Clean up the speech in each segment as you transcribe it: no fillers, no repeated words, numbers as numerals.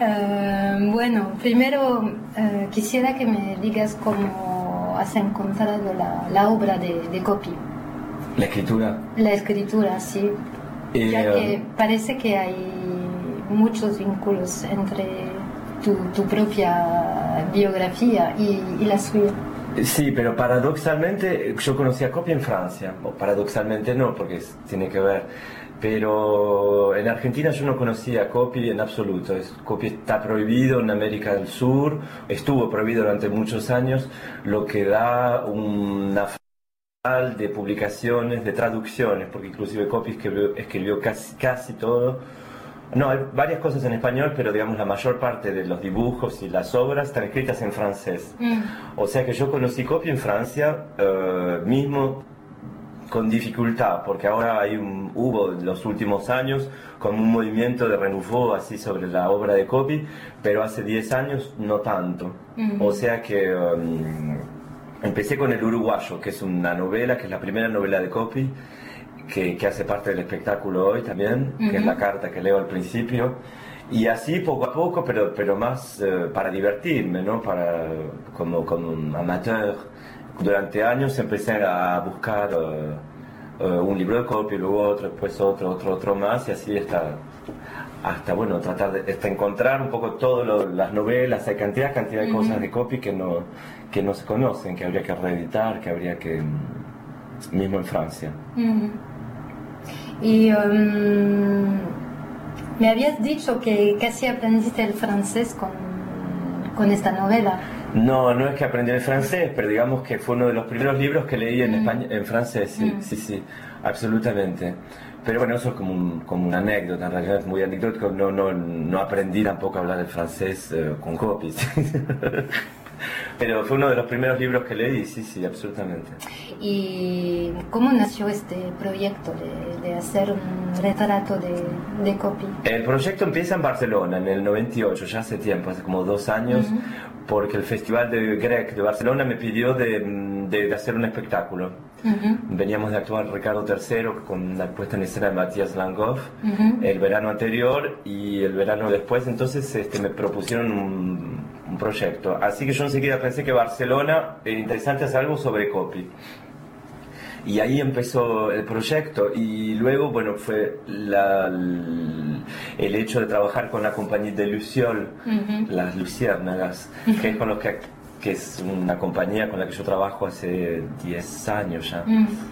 Bueno, primero quisiera que me digas cómo has encontrado la obra de Copy. ¿La escritura? La escritura, sí. Ya que parece que hay muchos vínculos entre tu propia biografía y la suya. Sí, pero paradoxalmente yo conocí a Copy en Francia, o paradoxalmente no, porque tiene que ver, pero en Argentina yo no conocía a Copy en absoluto. Copy está prohibido en América del Sur, estuvo prohibido durante muchos años, lo que da una falta de publicaciones, de traducciones, porque inclusive Copy escribió casi todo. No, hay varias cosas en español, pero digamos la mayor parte de los dibujos y las obras están escritas en francés. O sea que yo conocí Copy en Francia mismo con dificultad, porque ahora hubo en los últimos años como un movimiento de renouveau así sobre la obra de Copy, pero hace 10 años no tanto. O sea que empecé con El Uruguayo, que es una novela, que es la primera novela de Copy, que hace parte del espectáculo hoy también, que es la carta que leo al principio, y así poco a poco, pero más para divertirme, ¿no? Como un amateur. Durante años empecé a buscar un libro de Copy, luego otro, después otro más, y así hasta bueno, tratar hasta encontrar un poco todas las novelas. Hay cantidad de cosas de Copy que no se conocen, que habría que reeditar, que habría que... mismo en Francia. Y me habías dicho que casi aprendiste el francés con esta novela. No es que aprendí el francés, pero digamos que fue uno de los primeros libros que leí en francés, sí, absolutamente. Pero bueno, eso es como una anécdota, en realidad es muy anecdótico, no aprendí tampoco a hablar el francés con Copy. Pero fue uno de los primeros libros que leí, sí, absolutamente. ¿Y cómo nació este proyecto de hacer un retrato de Copy? El proyecto empieza en Barcelona, en el 98, ya hace tiempo, hace como 2 años, porque el Festival de Grec de Barcelona me pidió de hacer un espectáculo. Veníamos de actuar Ricardo III con la puesta en escena de Matías Langhoff el verano anterior, y el verano después, entonces me propusieron un proyecto. Así que yo enseguida pensé que Barcelona era interesante hacer algo sobre Copy. Y ahí empezó el proyecto, y luego, bueno, fue el hecho de trabajar con la compañía de Luciol, las Luciérnagas, que es que es una compañía con la que yo trabajo hace 10 años ya.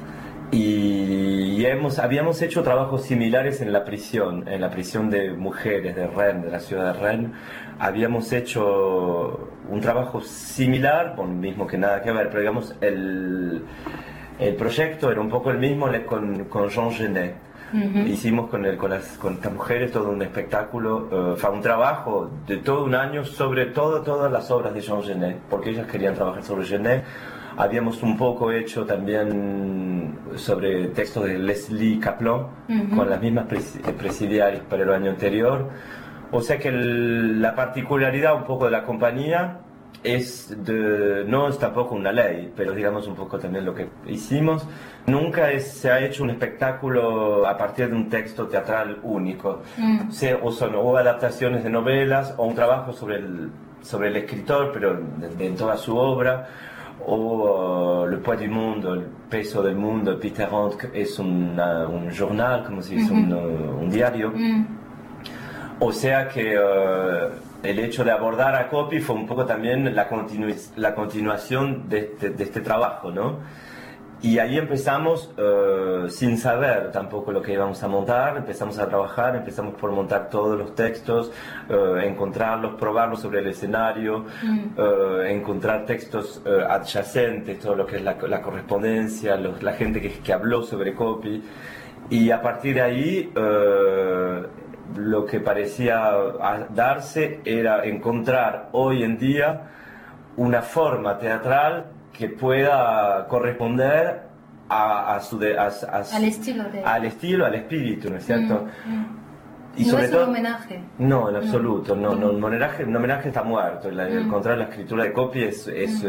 Y habíamos hecho trabajos similares en la prisión de mujeres de Rennes, de la ciudad de Rennes. Habíamos hecho un trabajo similar, mismo que nada que ver, pero digamos el proyecto era un poco el mismo con Jean Genet. Hicimos con estas mujeres todo un espectáculo, un trabajo de todo un año sobre todas las obras de Jean Genet, porque ellas querían trabajar sobre Genet. Habíamos un poco hecho también sobre textos de Leslie Kaplan, con las mismas presidiarias para el año anterior. O sea que la particularidad un poco de la compañía no es tampoco una ley, pero digamos un poco también lo que hicimos. Nunca se ha hecho un espectáculo a partir de un texto teatral único. Son adaptaciones de novelas, o un trabajo sobre el escritor, pero en toda su obra, o Le Poids du Monde, El Peso del Mundo, Peter Rand, que es un journal, como se dice, un diario. O sea que el hecho de abordar a Copy fue un poco también la continuación de este trabajo, ¿no? Y ahí empezamos sin saber tampoco lo que íbamos a montar, empezamos a trabajar, empezamos por montar todos los textos, encontrarlos, probarlos sobre el escenario, encontrar textos adyacentes, todo lo que es la correspondencia, la gente que habló sobre Copy. Y a partir de ahí lo que parecía darse era encontrar hoy en día una forma teatral que pueda corresponder al estilo, al espíritu, ¿no es cierto? Y no es un homenaje. No, en absoluto. No, un homenaje está muerto. Al contrario, la escritura de Copy es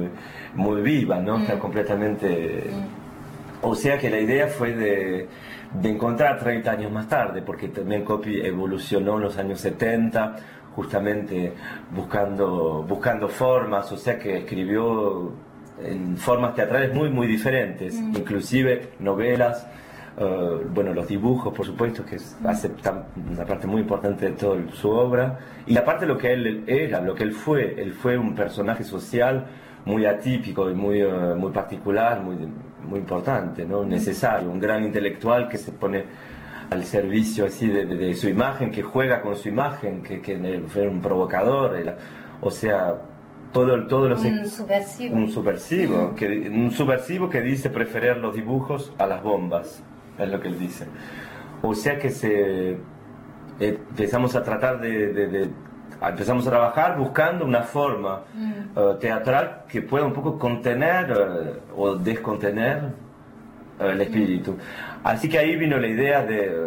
muy viva, ¿no? Está completamente... O sea que la idea fue de encontrar 30 años más tarde, porque también Coppi evolucionó en los años 70, justamente buscando formas, o sea que escribió en formas teatrales muy diferentes, inclusive novelas, bueno, los dibujos, por supuesto, que hace una parte muy importante de toda su obra, y aparte lo que él era, lo que él fue un personaje social muy atípico y muy particular, muy importante, ¿no? Necesario, un gran intelectual que se pone al servicio así de su imagen, que juega con su imagen, que fue un provocador, o sea, todo los... Un subversivo que dice preferir los dibujos a las bombas, es lo que él dice. O sea que empezamos a tratar empezamos a trabajar buscando una forma teatral que pueda un poco contener o descontener el espíritu. Así que ahí vino la idea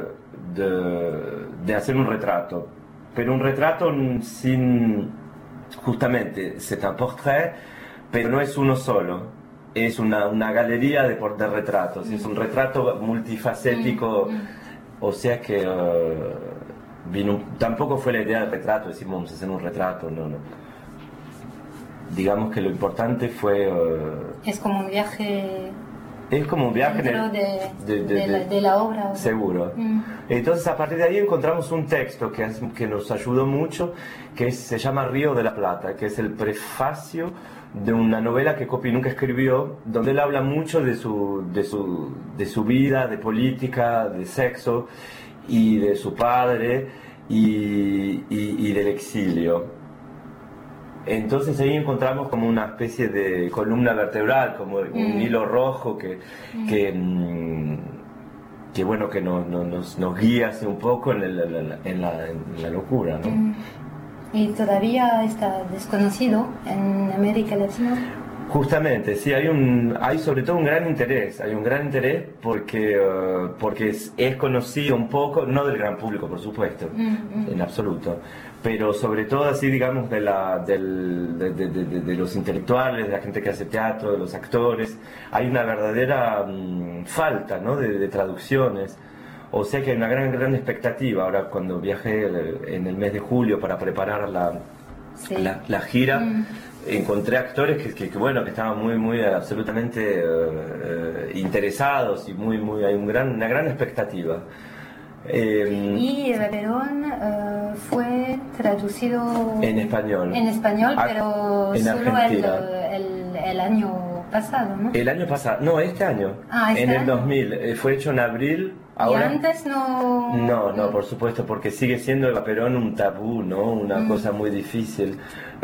de hacer un retrato, pero un retrato sin, justamente, c'est un portrait, pero no es uno solo, es una galería de retratos, es un retrato multifacético, o sea que tampoco fue la idea del retrato, decimos vamos a hacer un retrato, no. Digamos que lo importante fue... es como un viaje... Es como un viaje dentro de la obra. Seguro. Entonces a partir de ahí encontramos un texto que nos ayudó mucho, se llama Río de la Plata, que es el prefacio de una novela que Coppi nunca escribió, donde él habla mucho de su vida, de política, de sexo, y de su padre y del exilio. Entonces ahí encontramos como una especie de columna vertebral, como un hilo rojo que bueno, que nos guía así un poco en la locura, ¿no? ¿Y todavía está desconocido en América Latina? Justamente, sí, hay sobre todo un gran interés porque es conocido un poco, no del gran público, por supuesto, en absoluto, pero sobre todo así, digamos, de los intelectuales, de la gente que hace teatro, de los actores. Hay una verdadera falta, ¿no?, de traducciones. O sea que hay una gran expectativa. Ahora, cuando viajé en el mes de julio para preparar la gira, encontré actores que estaban muy absolutamente interesados, y hay una gran expectativa. Y Vaperón fue traducido en español, pero en solo Argentina. el año pasado, ¿no? El año pasado, no, este año, en el 2000, fue hecho en abril. Ahora, ¿y antes no? No, por supuesto, porque sigue siendo el Vaperón un tabú, ¿no? Una cosa muy difícil.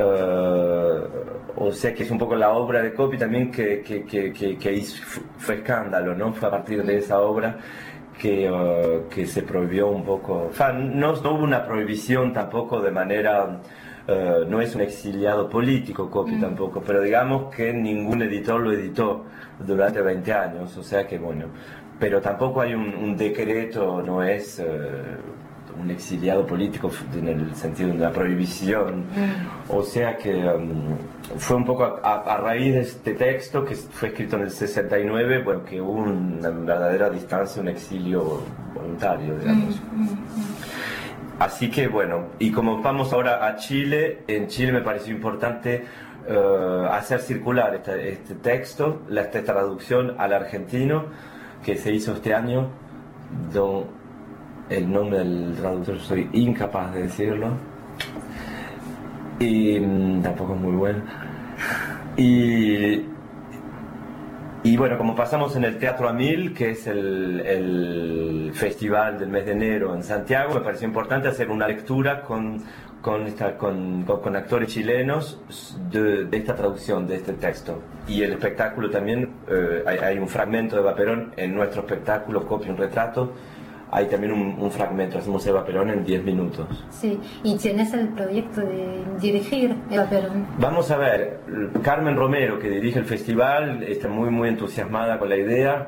O sea que es un poco la obra de Coppi también que fue escándalo, ¿no? Fue a partir de esa obra que se prohibió un poco. No hubo una prohibición tampoco de manera... no es un exiliado político Coppi tampoco, pero digamos que ningún editor lo editó durante 20 años, o sea que bueno... Pero tampoco hay un decreto, no es un exiliado político en el sentido de una prohibición. O sea que fue un poco a raíz de este texto, que fue escrito en el 69, bueno, que hubo una verdadera distancia, un exilio voluntario, digamos. Así que bueno, y como vamos ahora a Chile, en Chile me pareció importante hacer circular este texto, esta traducción al argentino, que se hizo este año. El nombre del traductor soy incapaz de decirlo, y tampoco es muy bueno. Y bueno, como pasamos en el Teatro a Mil, que es el festival del mes de enero en Santiago, me pareció importante hacer una lectura con actores chilenos de esta traducción de este texto. Y el espectáculo también, hay un fragmento de Vaperón en nuestro espectáculo, Coppi un retrato. Hay también un fragmento, hacemos Eva Perón en 10 minutos. Sí, y tienes el proyecto de dirigir Eva Perón. Vamos a ver, Carmen Romero, que dirige el festival, está muy entusiasmada con la idea.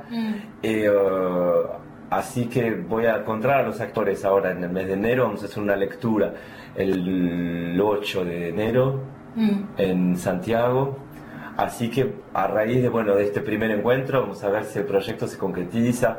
Así que voy a encontrar a los actores ahora en el mes de enero. Vamos a hacer una lectura el 8 de enero en Santiago. Así que a raíz de este primer encuentro, vamos a ver si el proyecto se concretiza.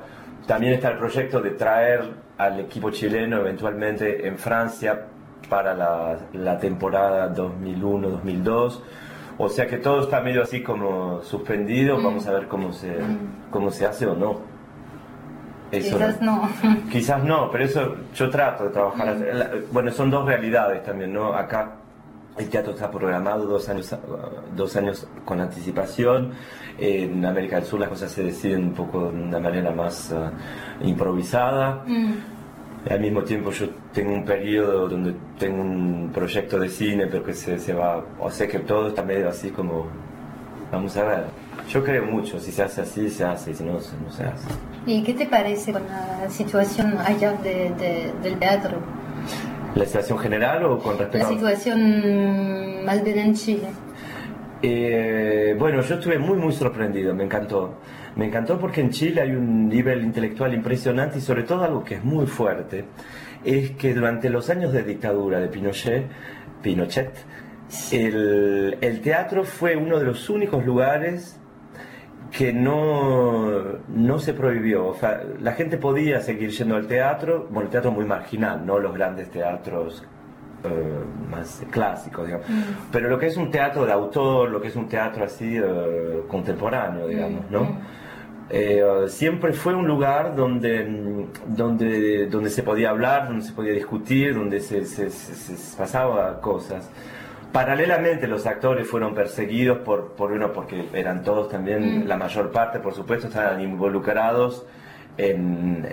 También está el proyecto de traer al equipo chileno eventualmente en Francia para la temporada 2001-2002. O sea que todo está medio así como suspendido. Vamos a ver cómo se hace o no. Eso quizás no. Quizás no, pero eso yo trato de trabajar. Bueno, son dos realidades también, ¿no? Acá el teatro está programado 2 años con anticipación. En América del Sur las cosas se deciden un poco de una manera más improvisada. Al mismo tiempo yo tengo un periodo donde tengo un proyecto de cine, pero que se va, o sea que todo está medio así como, vamos a ver. Yo creo mucho, si se hace así, se hace, y si no, no se hace. ¿Y qué te parece con la situación allá del teatro? ¿La situación general o con respecto La situación más bien en Chile. Bueno, yo estuve muy sorprendido, me encantó. Me encantó porque en Chile hay un nivel intelectual impresionante y sobre todo algo que es muy fuerte, es que durante los años de dictadura de Pinochet, el teatro fue uno de los únicos lugares que no se prohibió. O sea, la gente podía seguir yendo al teatro, bueno, el teatro muy marginal, no los grandes teatros más clásicos, digamos. Pero lo que es un teatro de autor, lo que es un teatro así contemporáneo, digamos, ¿no? Siempre fue un lugar donde se podía hablar, donde se podía discutir, donde se pasaba cosas. Paralelamente los actores fueron perseguidos porque eran todos también, la mayor parte por supuesto estaban involucrados en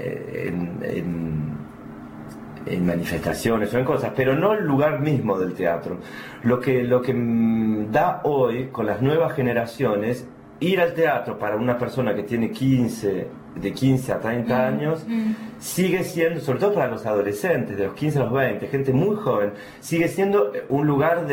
manifestaciones o en cosas, pero no el lugar mismo del teatro. Lo que da hoy con las nuevas generaciones, ir al teatro para una persona que tiene de 15 a 30 años, sigue siendo, sobre todo para los adolescentes, de los 15 a los 20, gente muy joven, sigue siendo un lugar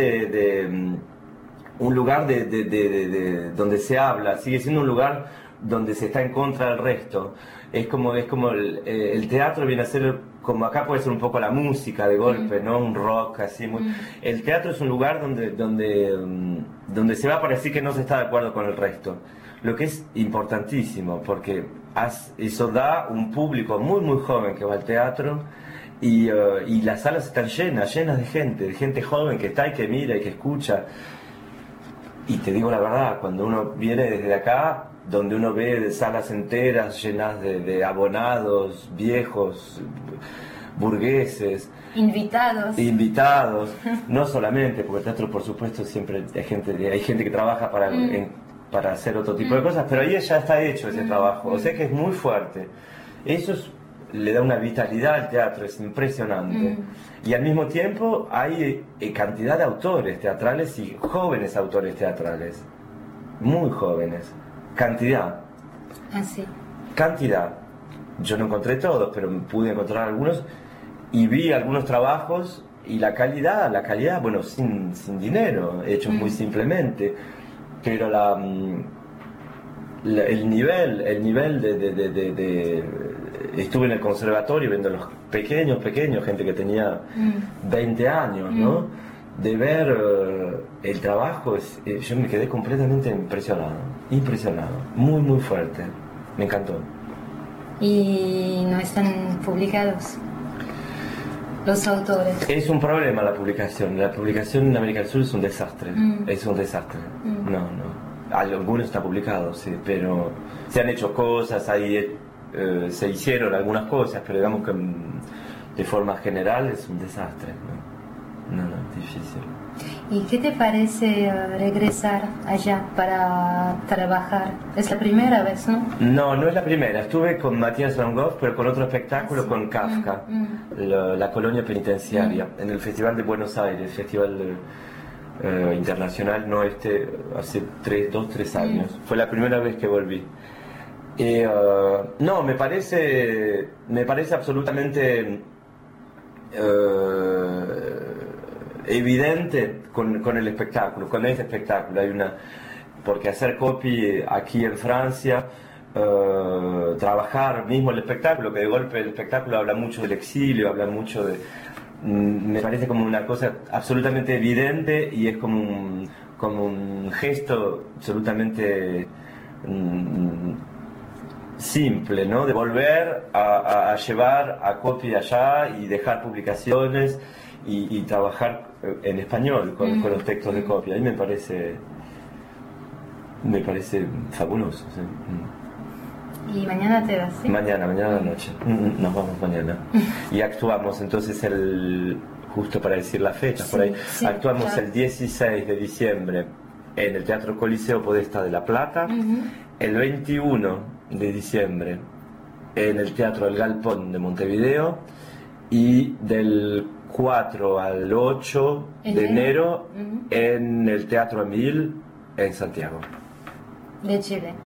donde se habla, sigue siendo un lugar donde se está en contra del resto. Es como el teatro viene a ser, como acá puede ser un poco la música de golpe, ¿no? Un rock así. El teatro es un lugar donde se va para decir que no se está de acuerdo con el resto. Lo que es importantísimo, porque eso da un público muy joven que va al teatro y las salas están llenas de gente joven que está y que mira y que escucha. Y te digo la verdad, cuando uno viene desde acá, donde uno ve salas enteras llenas de abonados, viejos, burgueses, invitados, no solamente, porque el teatro por supuesto siempre hay gente que trabaja para hacer otro tipo de cosas, pero ahí ya está hecho ese trabajo, o sea que es muy fuerte. Eso le da una vitalidad al teatro, es impresionante. Y al mismo tiempo hay cantidad de autores teatrales y jóvenes autores teatrales, muy jóvenes. Cantidad. Así. Cantidad. Yo no encontré todos, pero pude encontrar algunos y vi algunos trabajos y la calidad, bueno, sin dinero, hechos muy simplemente, pero el nivel de estuve en el conservatorio viendo los pequeños, gente que tenía 20 años, ¿no? De ver el trabajo, yo me quedé completamente impresionado, muy fuerte, me encantó. ¿Y no están publicados los autores? Es un problema la publicación en América del Sur es un desastre, no, algunos están publicados, sí, pero se han hecho cosas, ahí se hicieron algunas cosas, pero digamos que de forma general es un desastre, ¿no? No, difícil. ¿Y qué te parece regresar allá para trabajar? ¿Es la primera vez, no? No es la primera. Estuve con Matías Van Gogh, pero con otro espectáculo, con Kafka, la colonia penitenciaria, en el Festival de Buenos Aires, Festival Internacional, no hace 3 años. Fue la primera vez que volví. No, me parece absolutamente evidente con el espectáculo, con este espectáculo. Porque hacer copy aquí en Francia, trabajar mismo el espectáculo, que de golpe el espectáculo habla mucho del exilio, habla mucho me parece como una cosa absolutamente evidente y es como un gesto absolutamente simple, ¿no? De volver a llevar a copia allá y dejar publicaciones y trabajar en español con los textos de copia. A mí me parece fabuloso. ¿Sí? ¿Y mañana te vas? ¿Sí? Mañana a la noche. Nos vamos mañana. Y actuamos entonces justo para decir las fechas, por ahí, sí, actuamos claro. El 16 de diciembre en el Teatro Coliseo Podestá de La Plata, el 21 de diciembre en el Teatro El Galpón de Montevideo y del 4 al 8 de enero en el Teatro Emil en Santiago. De Chile.